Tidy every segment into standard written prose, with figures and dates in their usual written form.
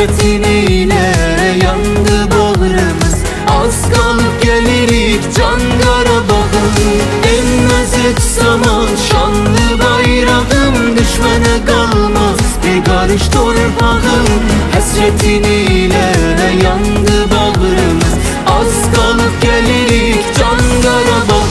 Hasretin ile yandı bağrımız, az kalıp gelirik can Qarabağım. Emmez hiç zaman şanlı bayrağım, düşmene kalmaz bir karış torpağım. Hasretin ile yandı bağrımız, az kalıp gelirik can Qarabağım.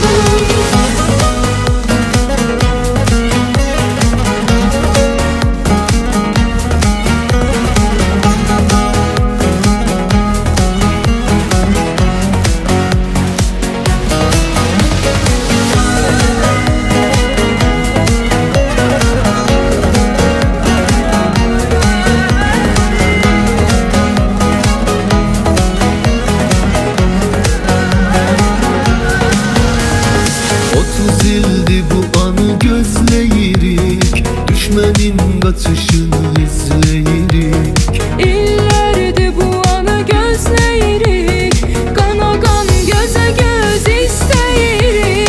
Zildi bu anı gözleyirik, düşmenin kaçışını izleyirik. İllerdi bu anı gözleyirik, kana kan göze göz isteyirik.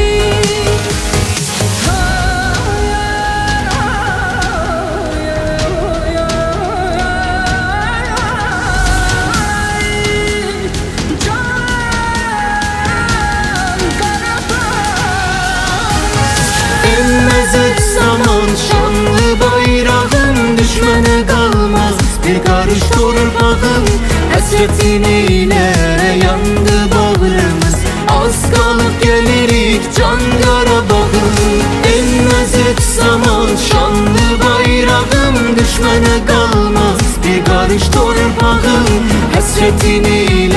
Emmez hiç zaman şanlı bayrağım, düşmene kalmaz bir karış torpağım. Hasretin ile yandı bağrımız, az kalıp gelirik can Qarabağım. Emmez hiç zaman şanlı bayrağım, düşmene kalmaz bir karış torpağım. Hasretin ile